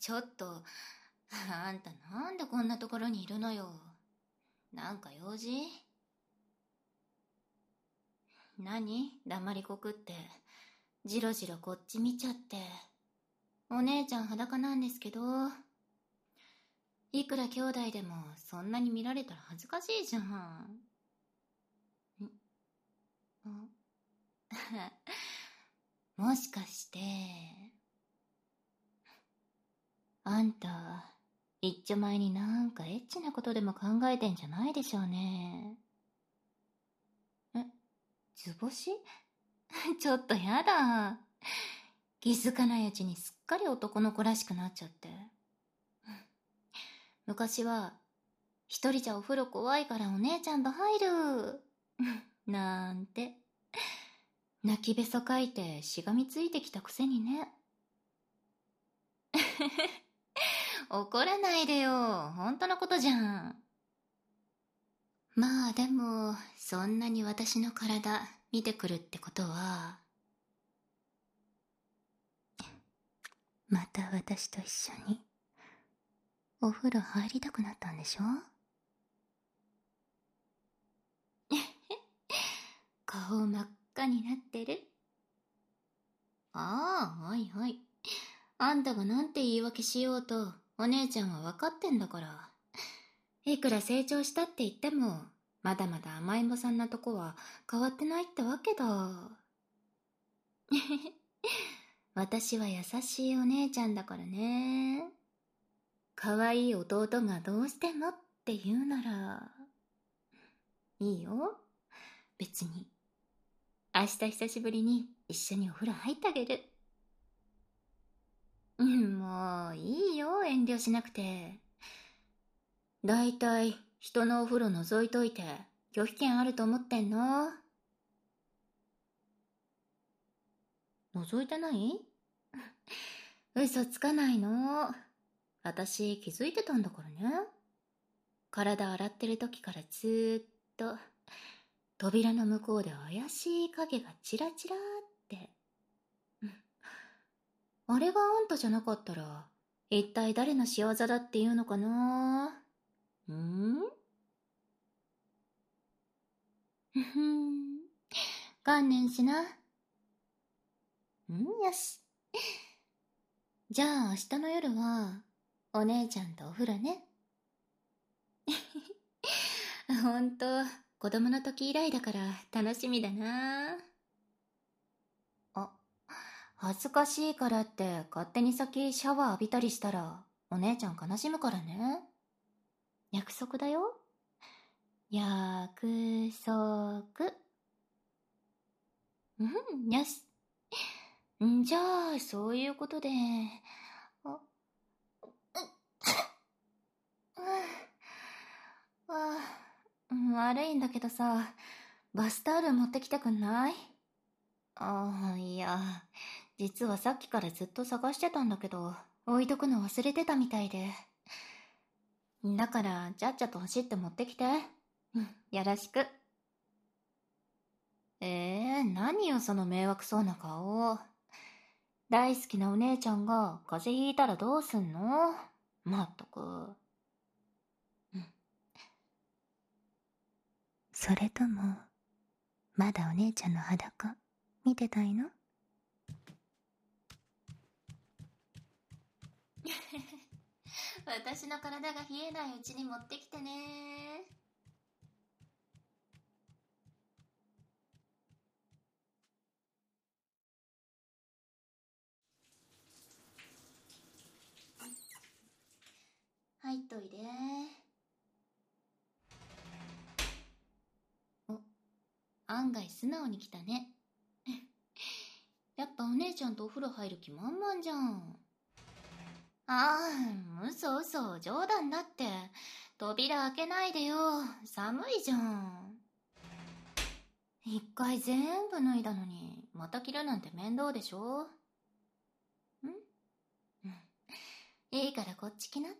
ちょっと、あんたなんでこんなところにいるのよ。なんか用事？何？黙りこくって。じろじろこっち見ちゃって。お姉ちゃん裸なんですけど。いくら兄弟でもそんなに見られたら恥ずかしいじゃん。もしかして、あんた、一丁前になんかエッチなことでも考えてんじゃないでしょうね。図星？ちょっとやだ。気づかないうちにすっかり男の子らしくなっちゃって。昔は、一人じゃお風呂怖いからお姉ちゃんと入る。なんて。泣きべそかいてしがみついてきたくせにね。怒らないでよ。本当のことじゃん。まあでも、そんなに私の体見てくるってことは、また私と一緒にお風呂入りたくなったんでしょ？顔真っ赤になってる。ああ、はいはい。あんたがなんて言い訳しようと、お姉ちゃんは分かってんだから。いくら成長したって言っても、まだまだ甘えん坊さんなとこは変わってないってわけだ。私は優しいお姉ちゃんだからね。可愛い弟がどうしてもって言うなら、いいよ。別に。明日久しぶりに一緒にお風呂入ってあげる。もういいよ、遠慮しなくて。だいたい人のお風呂覗いといて拒否権あると思ってんの？覗いてない？嘘つかないの。私気づいてたんだからね。体洗ってる時からずーっと扉の向こうで怪しい影がチラチラって。あれがあんたじゃなかったら一体誰の仕業だっていうのかな？ふん、観念しな。よし。じゃあ明日の夜はお姉ちゃんとお風呂ね。ほんと子供の時以来だから楽しみだな。あ、恥ずかしいからって勝手に先シャワー浴びたりしたらお姉ちゃん悲しむからね。約束だよ。約束。よし。じゃあそういうことで。あ、悪いんだけどさ、バスタオル持ってきてくんない？いや、実はさっきからずっと探してたんだけど、置いとくの忘れてたみたいで。だから、ちゃっちゃと走って持ってきて。よろしく。何よその迷惑そうな顔。大好きなお姉ちゃんが風邪ひいたらどうすんの？まったく。それとも、まだお姉ちゃんの裸、見てたいの？私の体が冷えないうちに持ってきてね。入っといで。案外素直に来たね。やっぱお姉ちゃんとお風呂入る気満々じゃん。嘘嘘、冗談だって。扉開けないでよ。寒いじゃん。一回全部脱いだのに、また着るなんて面倒でしょ？いいからこっち来なって。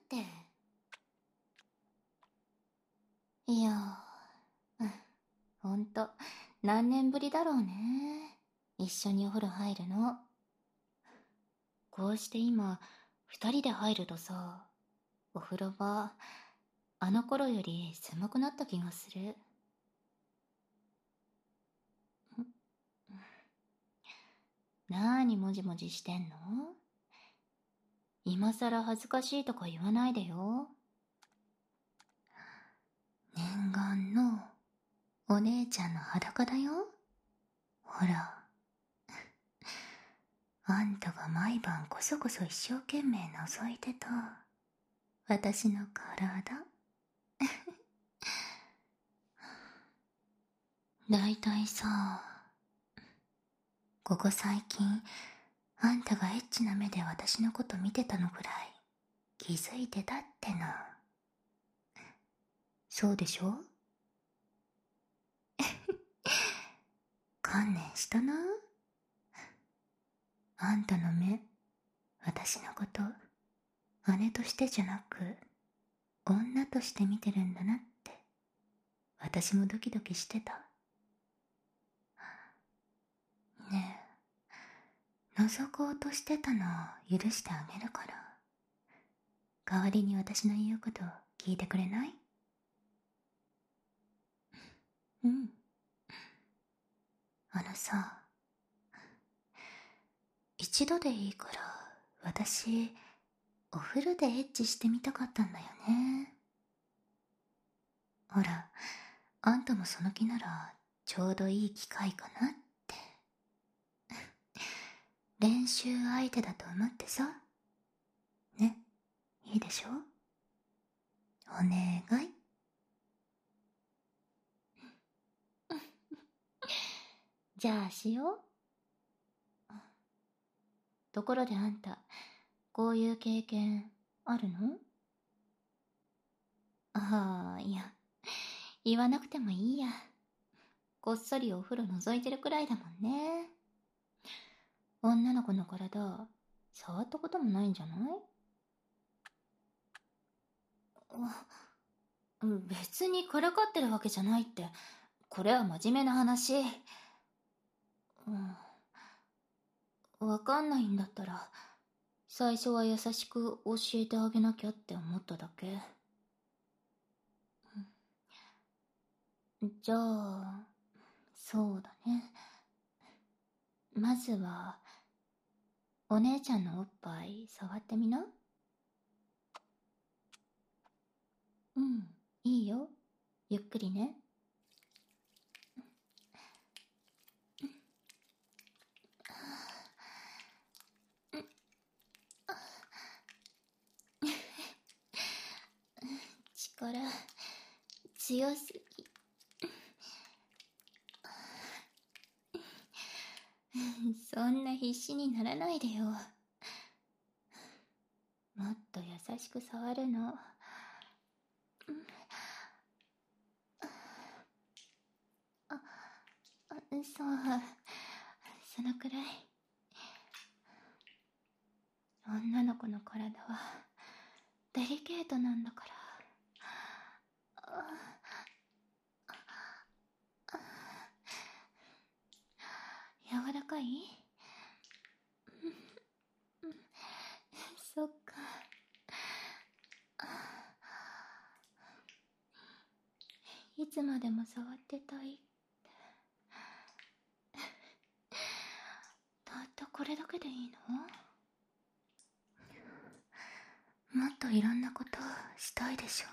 いやほんと、何年ぶりだろうね。一緒にお風呂入るの。こうして今、 二人で入るとさ、お風呂場、あの頃より狭くなった気がする。なーにもじもじしてんの？今さら恥ずかしいとか言わないでよ。念願のお姉ちゃんの裸だよ。ほら、あんたが毎晩こそこそ一生懸命覗いてた私の体。だいたいさ、ここ最近あんたがエッチな目で私のこと見てたのくらい気づいてたっての。そうでしょ？観念したな。あんたの目、私のこと姉としてじゃなく女として見てるんだなって。私もドキドキしてた。ねえ、覗こうとしてたの許してあげるから、代わりに私の言うこと聞いてくれない？うん。あのさ、一度でいいから私お風呂でエッチしてみたかったんだよね。ほら、あんたもその気ならちょうどいい機会かなって。練習相手だと思ってさ。ね、いいでしょ？お願い。じゃあしよう。ところであんた、こういう経験あるの？ああ、いや、言わなくてもいいや。こっそりお風呂覗いてるくらいだもんね。女の子の体、触ったこともないんじゃない？別にからかってるわけじゃないって、これは真面目な話。わかんないんだったら、最初は優しく教えてあげなきゃって思っただけ。じゃあ、そうだね。まずは、お姉ちゃんのおっぱい触ってみな。うん、いいよ。ゆっくりね。力、強すぎ。そんな必死にならないでよ。もっと優しく触るの。そう、そのくらい。女の子の体はデリケートなんだから。柔らかい？そっか。いつまでも触ってたい。たったこれだけでいいの？もっといろんなことしたいでしょ。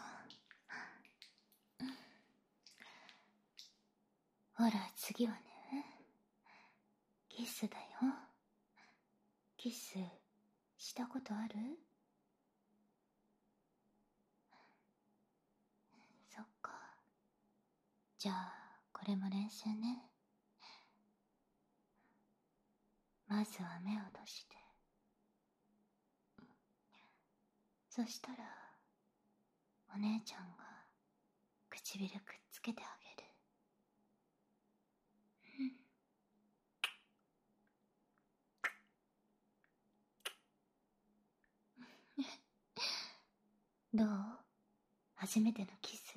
ほら、次はね、キスだよ。キスしたことある？そっか。じゃあこれも練習ね。まずは目を閉じて。そしたらお姉ちゃんが唇くっつけてあげる。どう？初めてのキス。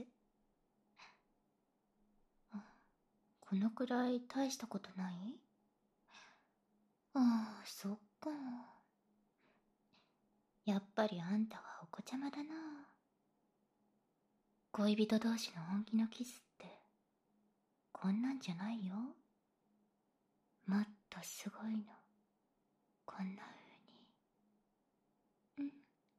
このくらい大したことない？ああ、そっか。 やっぱりあんたはお子ちゃまだな。恋人同士の本気のキスってこんなんじゃないよ。もっとすごいの。こんな風に。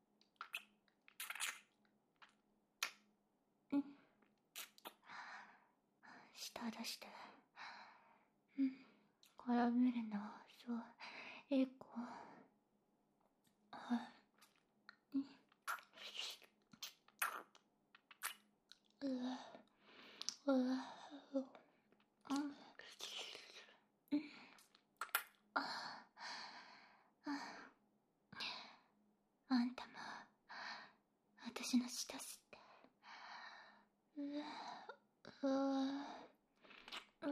舌出して。絡めるの、そう、うわ、うわ、あんたも、私の舌吸って。うわ、うわ、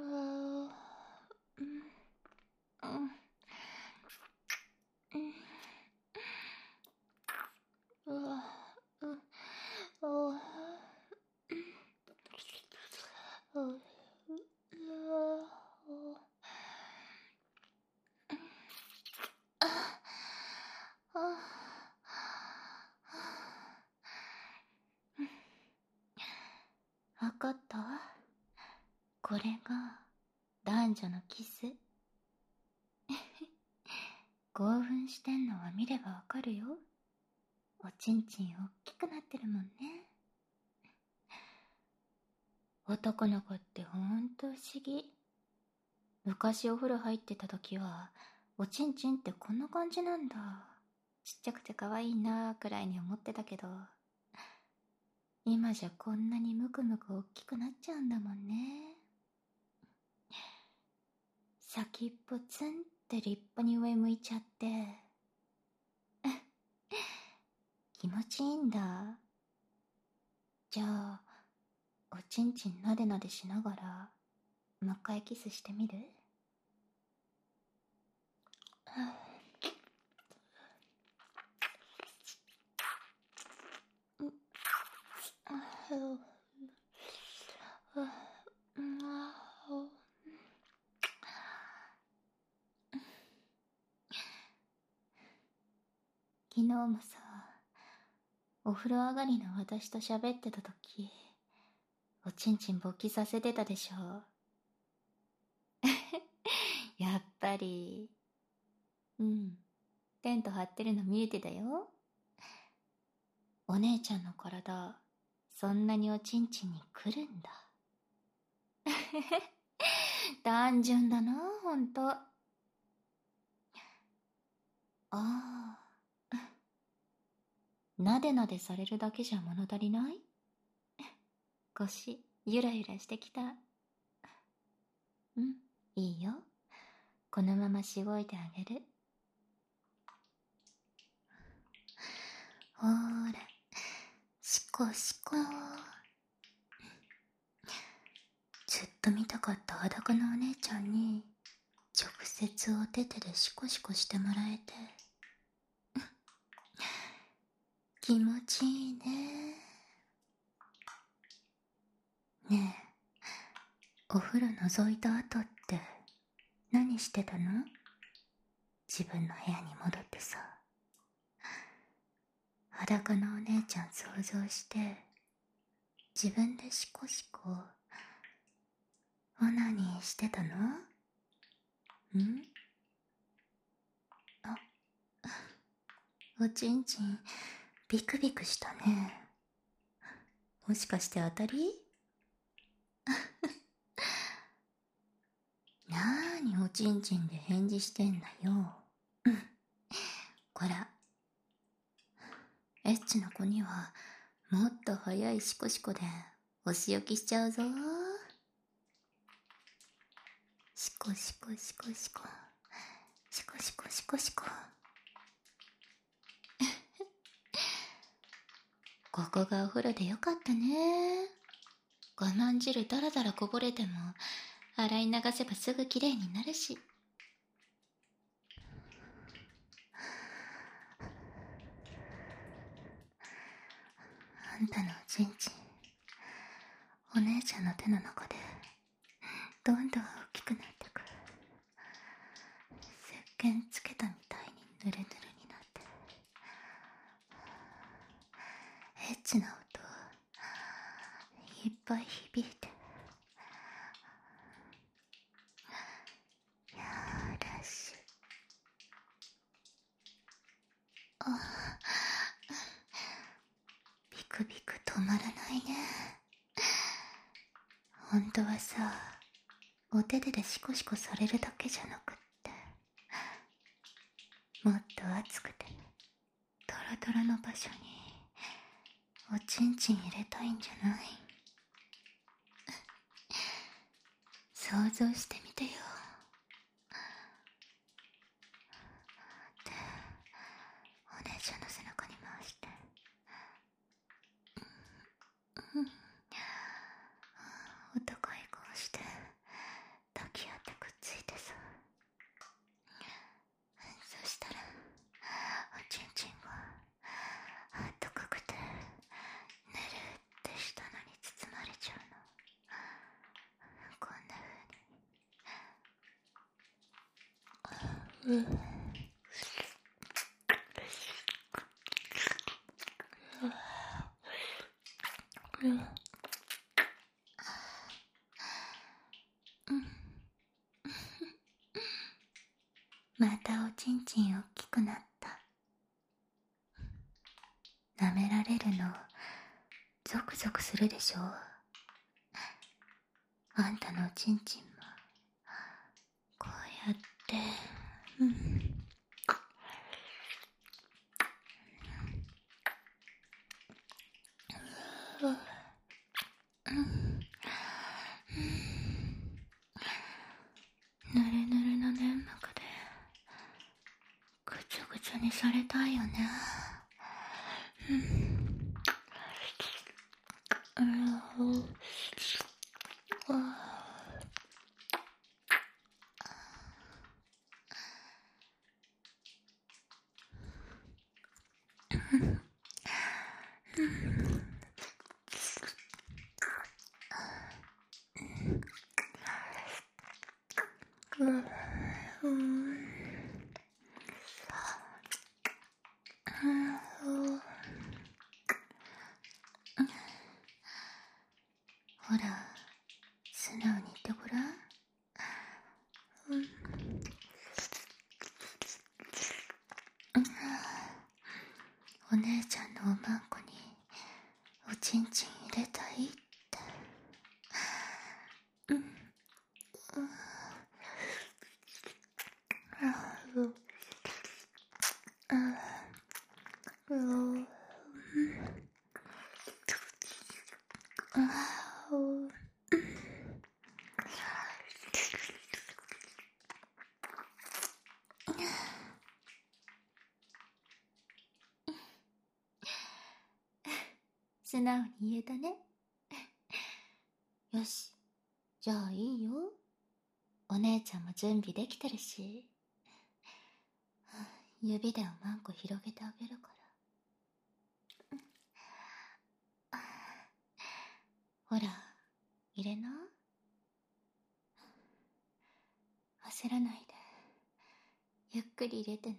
うわ、わかった？これが男女のキス。興奮してんのは見ればわかるよ。おちんちんおっきくなってるもんね。男の子ってほんと不思議。昔お風呂入ってた時はおちんちんってこんな感じなんだ、ちっちゃくて可愛いなーくらいに思ってたけど、今じゃこんなにムクムクおっきくなっちゃうんだもんね。先っぽツンって立派に上向いちゃって気持ちいいんだ。じゃあおちんちんなでなでしながらもう一回キスしてみる？昨日もさ、お風呂上がりの私と喋ってた時、おちんちん勃起させてたでしょ。やっぱり。テント張ってるの見えてたよ。お姉ちゃんの体、そんなにおちんちんに来るんだ。単純だな、ほんと。なでなでされるだけじゃ物足りない？腰、ゆらゆらしてきた。いいよ。このまましごいてあげる。ほーら、しこしこ。ずっと見たかった裸のお姉ちゃんに、直接お手手でシコシコしてもらえて。気持ちいいね。ねえ、お風呂覗いた後って何してたの？自分の部屋に戻ってさ、裸のお姉ちゃん想像して自分でシコシコオナニーしてたの？おちんちんビクビクしたね。もしかして当たり？なーにおちんちんで返事してんだよ。こら、エッチな子にはもっと早いシコシコでお仕置きしちゃうぞ。シコシコシコシコシコシコシコシコ。ここがお風呂でよかったね。我慢汁だらだらこぼれても洗い流せばすぐきれいになるし。あんたのおちんちん、お姉ちゃんの手の中でどんどん大きくなってく。石鹸つけたみたいにヌルヌルになって。 ぱい響いて。よろしい。ビクビク止まらないね。本当はさ、お手手でシコシコされるだけじゃなくって、もっと熱くてトロトロの場所におちんちん入れたいんじゃない？想像してみてよ。で、お姉ちゃんの背中に回して、お高い顔して抱き合ってくっついてさ、そしたらおちんちんがあったかくてぬるってしたのに包まれちゃうの。こんな風に。またおちんちん大きくなった。舐められるのゾクゾクするでしょ。あんたのおちんちんもこうやって、ぬるぬるの粘膜でぐちゃぐちゃにされたいよね。ほら、素直に言ってごらん。お姉ちゃんのおまんこにおちんちん入れたいって。素直に言えたね。よし、じゃあいいよ。お姉ちゃんも準備できてるし、指でおまんこ広げてあげるから。ほら、入れな。焦らないで、ゆっくり入れてね。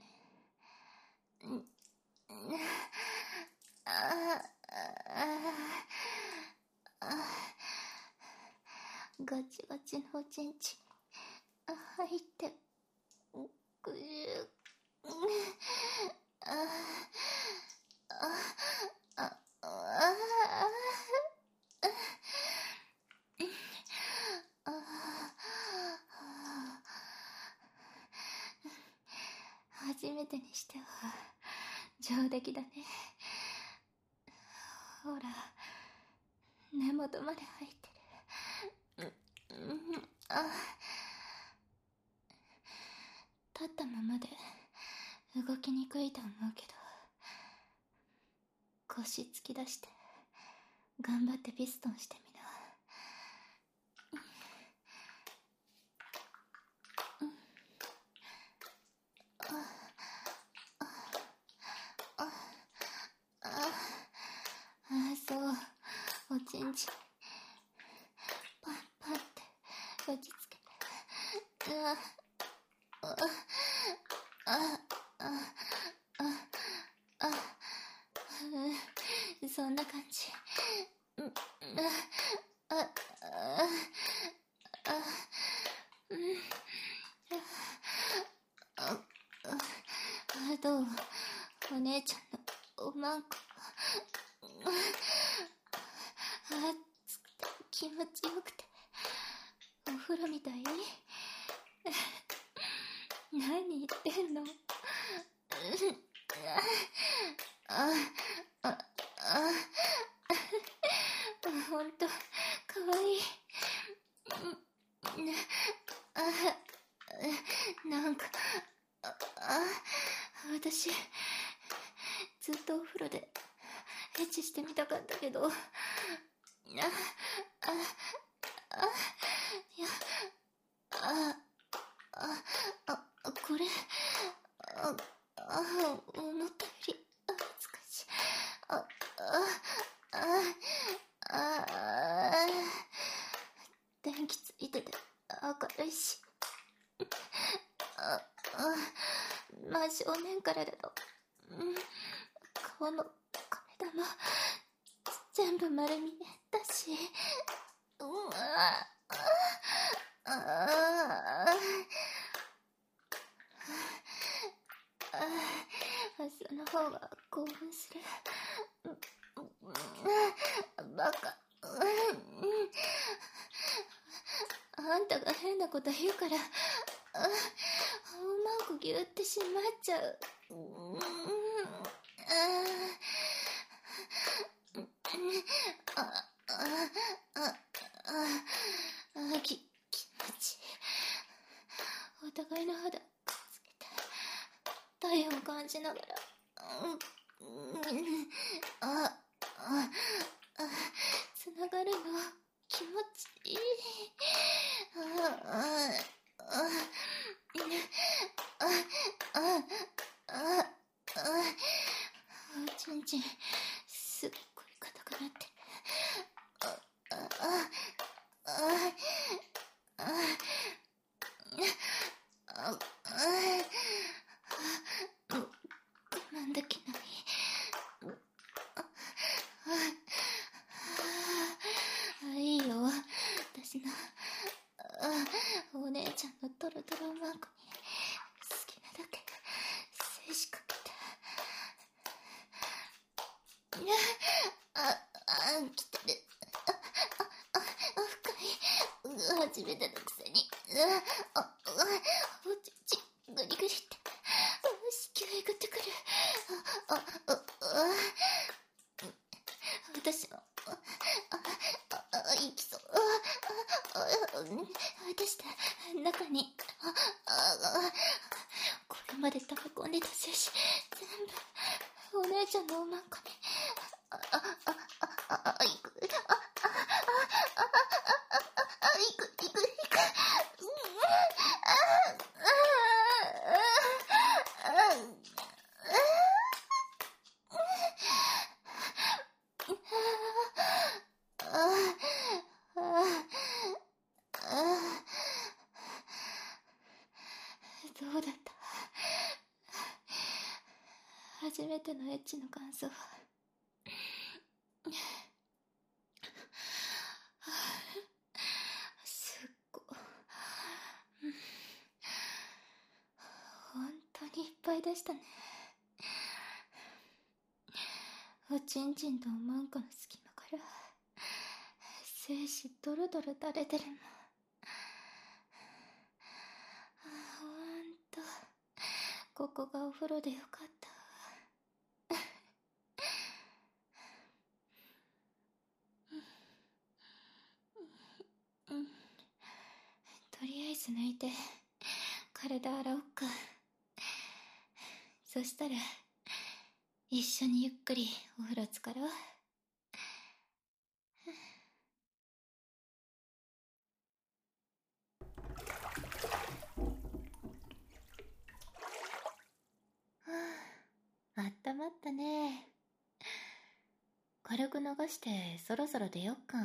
ガチガチのおちんちん入ってくる。初めてにしては上出来だね。ほら、根元まで入ってる。立ったままで動きにくいと思うけど、腰突き出して頑張ってピストンしてみな。そう、おちんちんパンパンって打ちつけて。そんな感じ。 あ、あ、あ、うん、あ、どう、お姉ちゃんのおまんこ、熱くて気持ちよくて、お風呂みたい。何言ってんの。あ、あ、あ、ほんと、かわいい。なんか、私、ずっとお風呂でエッチしてみたかったけど、いや、これ、思ったより難しい。電気ついてて明るいし、真正面からだと、顔も体も全部丸見えだし、その方が興奮する。バカ。あんたが変なこと言うから、おまんこぎゅってしまっちゃう。気持ちいい。お互いの肌つけて体温感じながら、つながるの気持ちいい。ちんちんすっごい硬くなってる。我慢できない。いいよ、私のお姉ちゃんのトロトロマークに好きなだけ精子かけて。来てる。深い。初めてのくせに。おちちグリグリって子宮えぐってくる。私の息そう。私で中にこれまで溜め込んでた精子全部お姉ちゃんのおまんこに。いく。どうだった？初めてのエッチの感想。すっご本当にいっぱいでしたね。おちんちんとおまんこの隙間から精子ドロドロ垂れてるもん。ほんとここがお風呂でよかった。とりあえず抜いて体洗おっか。そしたら一緒にゆっくりお風呂浸かろう。あったまったね。軽く流してそろそろ出よっか。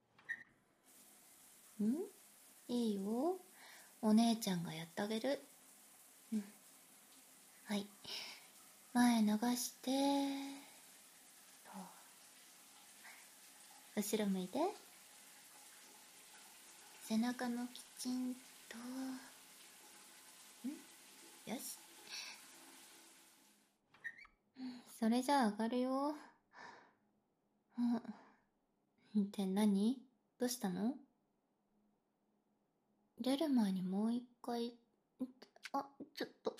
いいよ、お姉ちゃんがやってあげる。はい、前流して後ろ向いて。 背中もきちんと。よし。それじゃあ上がるよ。って何？どうしたの？出る前にもう一回。あ、ちょっと。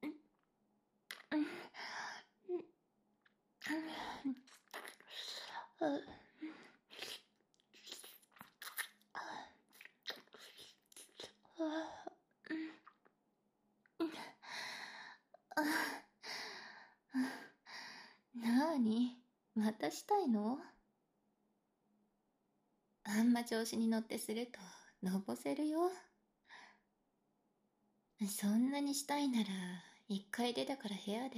なーに？またしたいの？あんま調子に乗ってするとのぼせるよ。そんなにしたいなら一回出たから部屋で。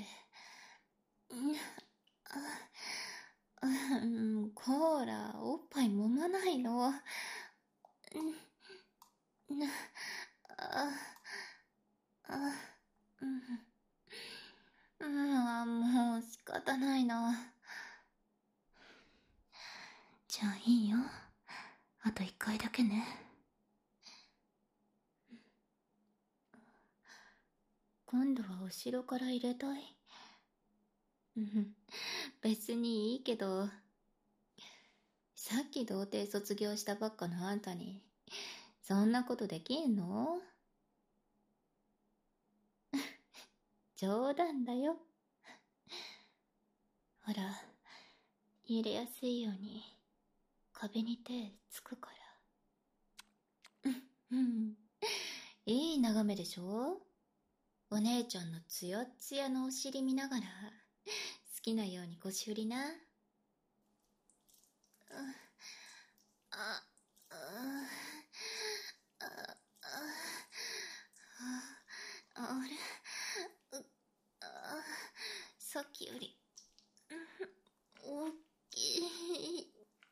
コーラおっぱい揉まないの。もう仕方ないな。じゃあいいよ。あと一回だけね。今度は後ろから入れたい。別にいいけど、さっき童貞卒業したばっかのあんたに、そんなことできんの？冗談だよ。ほら、入れやすいように、壁に手つくから。いい眺めでしょ？お姉ちゃんのツヤツヤのお尻見ながら、好きなように腰振りな。あれ？さっきより大きい。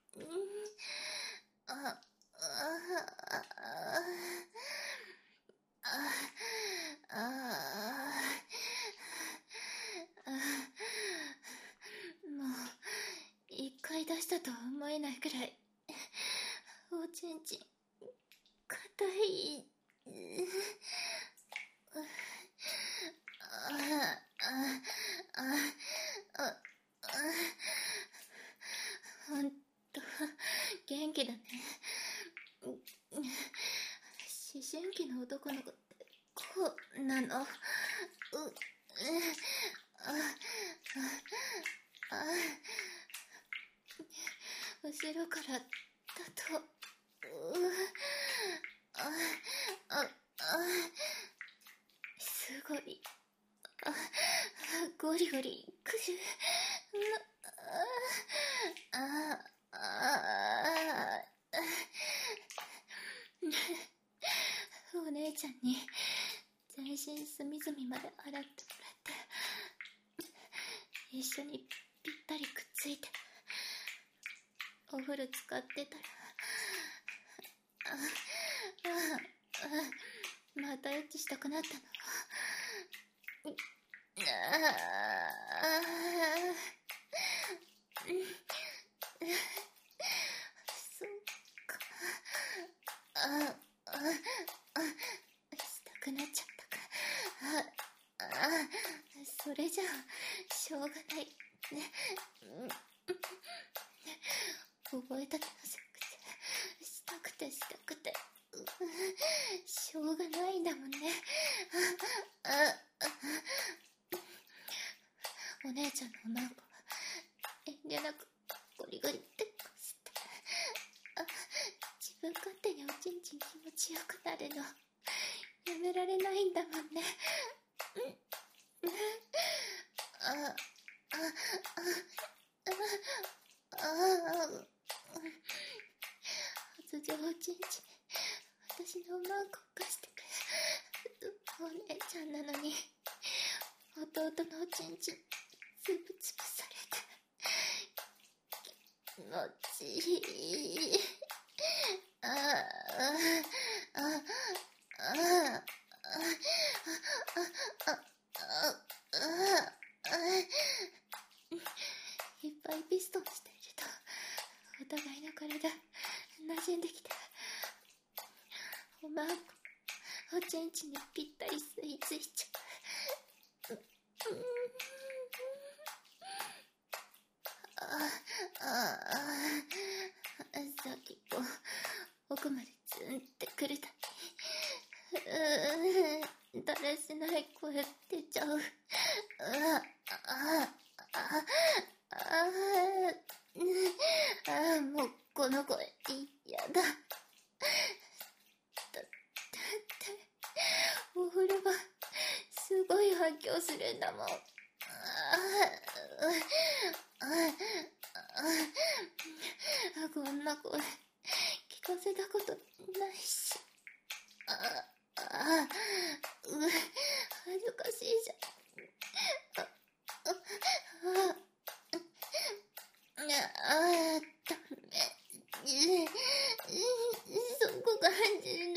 もう一回出したとは思えないくらいおちんちん硬い。ほんと元気だね。思春期の男の子ってこうなの。後ろからだとすごいゴリゴリくる。お姉ちゃんに全身隅々まで洗ってもらって一緒にぴったりくっついてお風呂使ってたらまたエッチしたくなったの。そっか。したくなっちゃったか。それじゃあしょうがないね。覚えたてのセックスしたくてしたくてしょうがないんだもんね。お姉ちゃんのおまんこは遠慮なくゴリゴリってこして自分勝手におちんちん気持ちよくなるのやめられないんだもんね。発情おちんちん私のおまんこ貸してくれ。お姉ちゃんなのに弟のおちんちんつぶつぶされて気持ちいい。いっぱいピストンしているとお互いの体馴染んできてちんちにぴったり吸い付いちゃう。さっきこう奥までツンってくるだけだらしない声出ちゃう。もうこの声嫌だ。だってお風呂場すごい反響するんだもん。こんな声聞かせたことないし。恥ずかしいじゃん。ダメ。そこ感じる。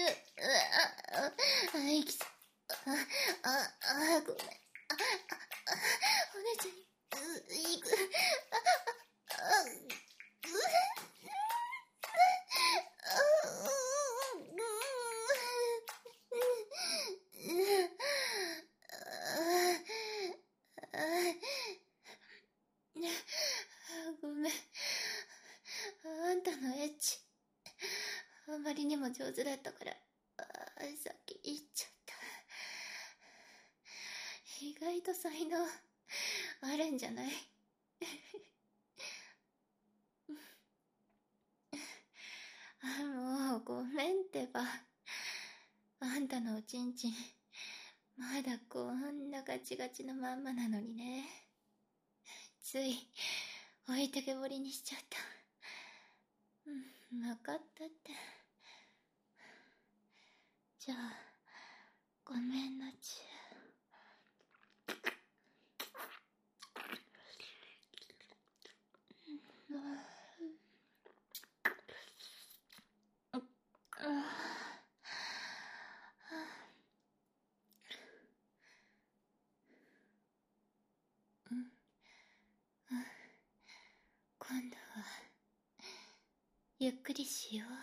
息さ。ごめん。お姉ちゃん、行く。ごめん。あんたのエッチあまりにも上手だったから先言っちゃった。意外と才能あるんじゃない？もうごめんってば。あんたのおちんちんまだこんなガチガチのまんまなのにね。つい置いてけぼりにしちゃった。分かったって。じゃあごめんなちゅ。今度はゆっくりしよう。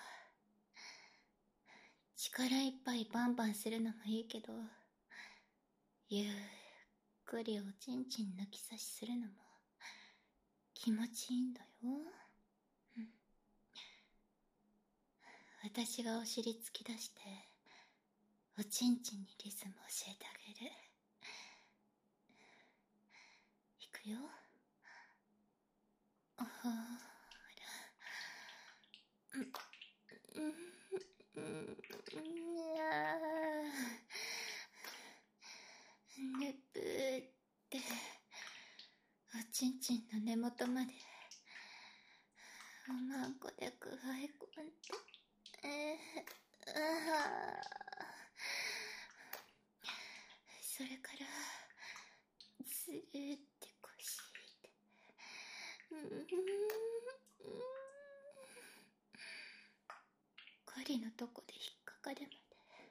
力いっぱいバンバンするのもいいけど、ゆっくりおちんちん抜き差しするのも気持ちいいんだよ。私がお尻突き出しておちんちんにリズム教えてあげる。いくよ。ほら。ぬぷーっておちんちんの根元までおまんこでくわえ込んで、それからずーってこして狩りのとこで引っかかるまで。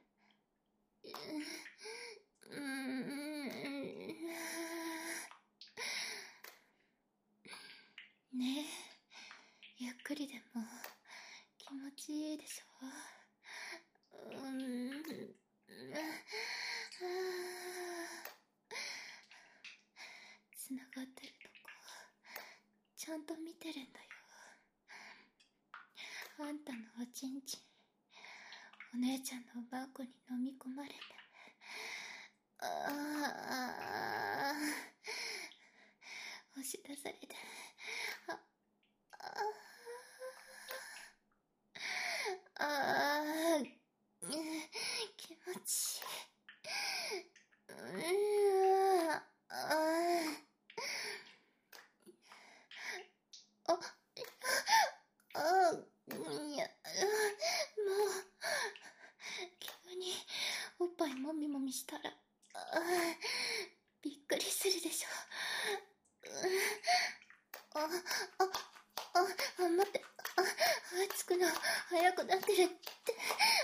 ねえ、ゆっくりでも気持ちいいでしょ。つながってるとこちゃんと見てるんだよ。あんたのおちんちんお姉ちゃんのおばあこに飲み込まれて、押し出されて、気持ちいい。いや、もう急におっぱいもみもみしたらびっくりするでしょ。待って、つくの早くなってるって。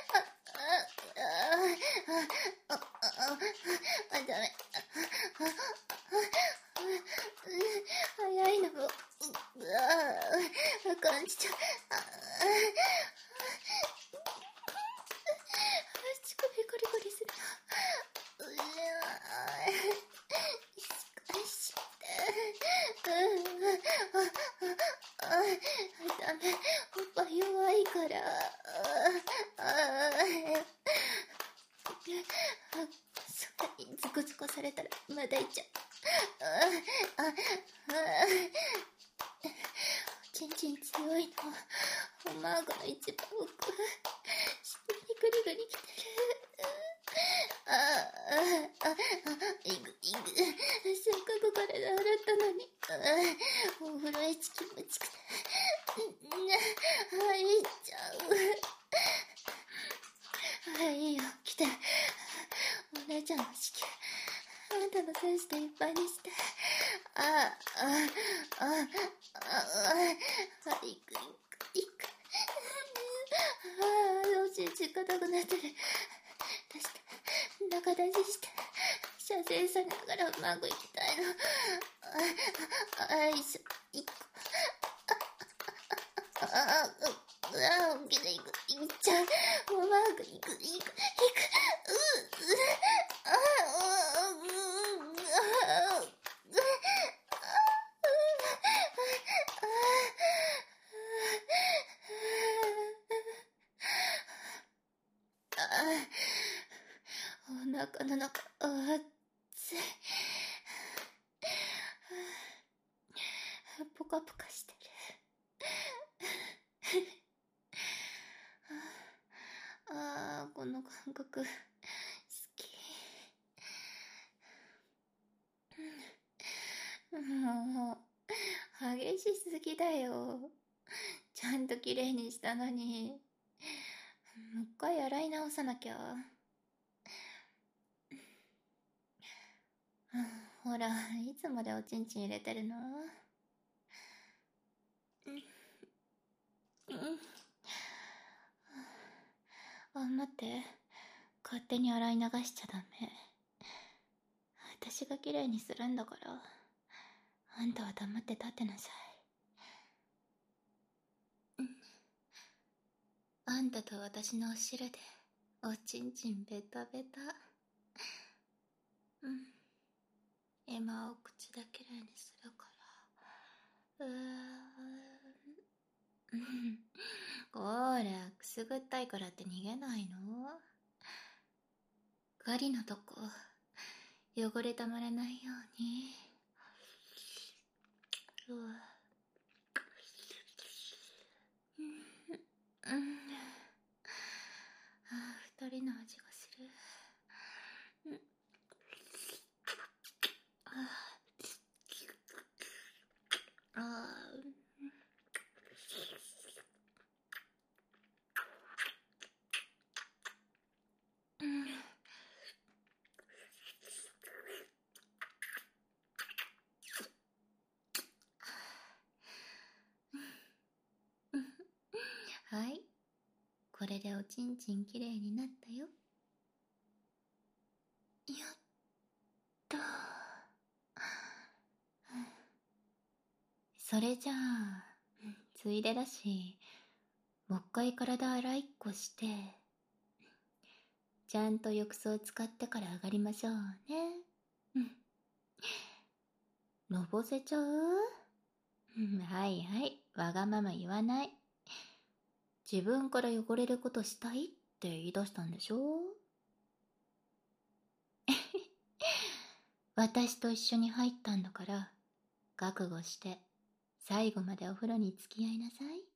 ダメ。早いのも感じちゃう。乳首ゴリゴリする。 ダメ、おっぱい弱いから。そっか、ズコズコされたらまだいっちゃう。ちんちん強いの。おまーごの一番奥。下にグリグリ来てる。いぐ。せっかくこれで洗ったのに。お風呂エッチ気持ちくて。入っちゃう。いいよ、来て。お姉ちゃんの子宮、あんたの精子でいっぱいにして。いく。どうしよう、血硬くなってる。出して、中出しして、射精されながらうまくいきたいの。いしょ、いっっちゃう。うまくいく。お腹の中、熱い。ポカポカしてる。この感覚、好き。もう、激しすぎだよ。ちゃんときれいにしたのに。もう一回洗い直さなきゃ。ほら、いつまでおちんちん入れてるの？待って。勝手に洗い流しちゃダメ。私がきれいにするんだから。あんたは黙って立ってなさい。あんたと私のお汁で、おちんちんベタベタ。今お口だけきれいにするから。ほら、くすぐったいからって逃げないの？ガリのとこ、汚れたまらないように。二人の味がする。はい。これでおちんちんきれいになったよ。やった。それじゃあ、ついでだし、もう一回体洗いっこして、ちゃんと浴槽使ってから上がりましょうね。のぼせちゃう？はいはい、わがまま言わない。自分から汚れることしたいって言い出したんでしょ？私と一緒に入ったんだから、覚悟して最後までお風呂に付き合いなさい。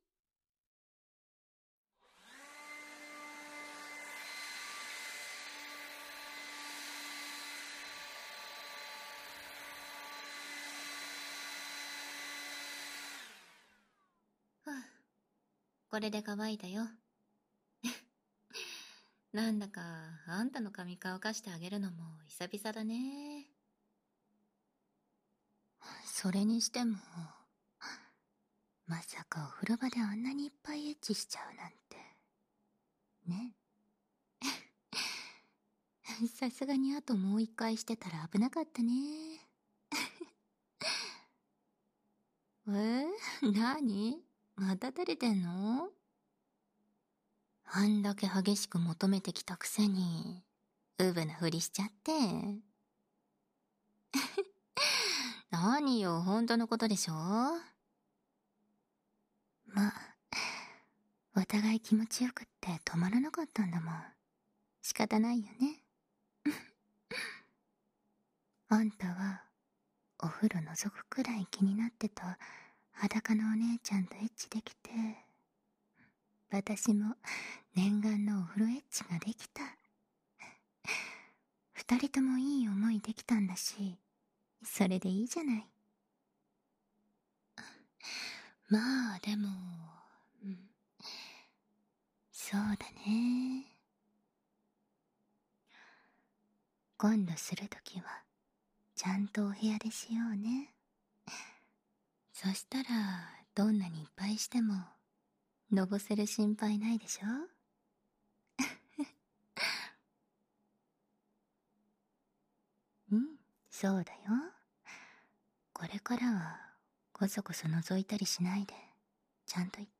これで乾いたよ。なんだかあんたの髪乾かしてあげるのも久々だね。それにしても、まさかお風呂場であんなにいっぱいエッチしちゃうなんて。ね。さすがにあともう一回してたら危なかったね。なに？また照れてんの？あんだけ激しく求めてきたくせに、うぶなふりしちゃって。 何よ、本当のことでしょ？まあ、お互い気持ちよくって止まらなかったんだもん。仕方ないよね。あんたは、お風呂覗くくらい気になってた裸のお姉ちゃんとエッチできて、私も念願のお風呂エッチができた。二人ともいい思いできたんだし、それでいいじゃない。まあでも、うん、そうだね。今度するときはちゃんとお部屋でしようね。そしたらどんなにいっぱいしてものぼせる心配ないでしょ？うん、そうだよ。これからはこそこそ覗いたりしないでちゃんと言って。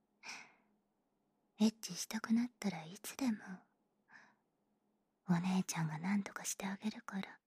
エッチしたくなったらいつでもお姉ちゃんが何とかしてあげるから。